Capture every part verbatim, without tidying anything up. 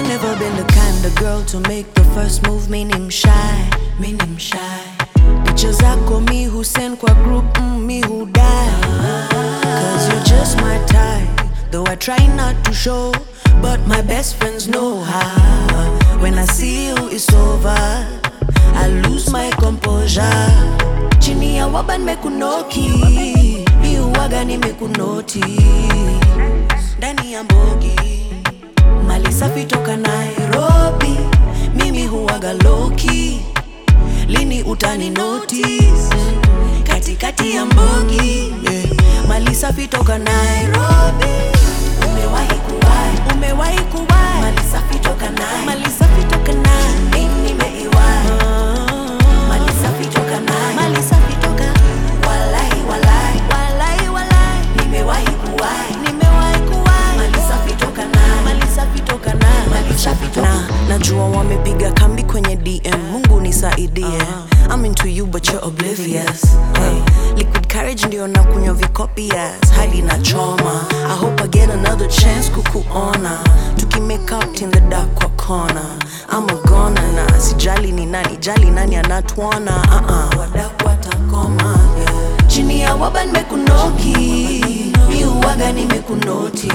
never been the kind of girl to make the first move, meaning shy, meaning shy. Pictures zako mi who send kwa group, mm, me who die. Cause you're just my type, though I try not to show, but my best friends know how. When I see you it's over, I lose my composure. Chini ya waban mekunoki, mi uwaga ni mekunoti. Ndani ya mbogi, mali safi toka Nairobi, mimi huwaga loki. Lini utani notice, kati kati ya mbogi, yeah. Mali safi toka Nairobi. Umewahi kuwahi, umewahi kuwahi. Mali safi toka Nairobi, mali safi toka Nairobi. Mimi nimeiwahi, mali safi toka Nairobi, mali safi toka. Walai walai, walai walai. Nimewahi kuwahi, nimewahi kuwahi. Mali safi toka Nairobi, mali safi toka Nairobi, mali safi toka. Na najua wamepiga kambi kwenye D M, Mungu nisaidie. uh-huh. I'm into you but you're oblivious. Hey, liquid courage ndio na kunywa vikopias hadi na choma. I hope I get another chance kukuona tuki make out in the dark kwa corner. I'm a goner na sijali ni nani, jali nani anatuona. uh-uh. Wadaku watakoma, yeah. Chini ya waban mekunoki, mi uwaga ni mekunoti.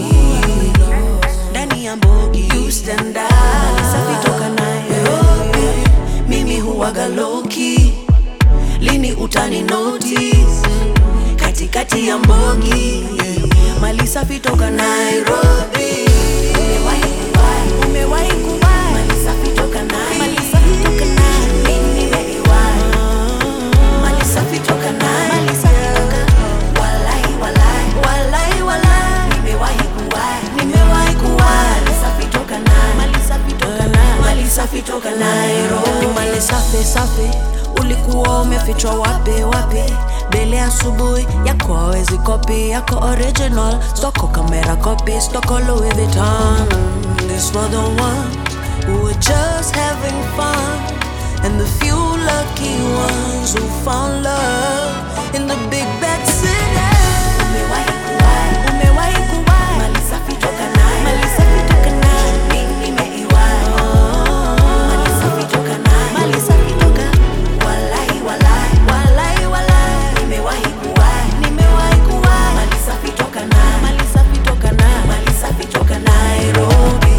Ndani ya mbogi, you stand up. Mali safi toka Nairobi, mimi huwaga loki. Lini utani notice, kati kati ya mbogi, yeah. Mali safi toka Nairobi. Umewahi kuwahi, umewahi kuwahi. Mali safi toka Nairobi, mali safi toka Nairobi. Mimi nimeiwahi, mali safi toka Nairobi, mali safi toka. Walai walai, walai walai. Nimewahi kuwahi, nimewahi kuwahi. Mali safi toka Nairobi, mali safi toka Nairobi, mali safi toka Nairobi. Mali safi safi. Ulikuwa umefichwa wapi wapi? Bele asubuhi yako hawezi copy, yako original. Stoko camera copy, stoko Louis Vuitton. This for the one who were just having fun, and the few lucky ones who found love in the big bad city. Umewahi kuwahi, umewahi kuwahi. Mali safi toka Nairobi, mali safi toka Nairobi. Mimi nimeiwahi, mali safi toka Nairobi, mali safi toka. Walai walai, walai walai. Nimewahi kuwahi, nimewahi kuwahi. Mali safi toka Nairobi, mali safi toka Nairobi, mali safi toka Nairobi.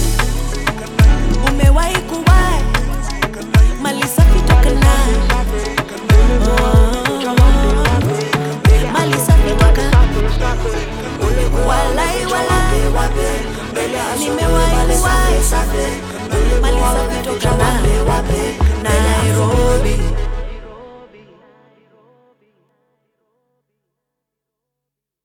Umewahi kuwahi, mali safi toka Nairobi, mali safi toka. Walai walai, nimewahi kuwahi, mali safi toka Nairobi.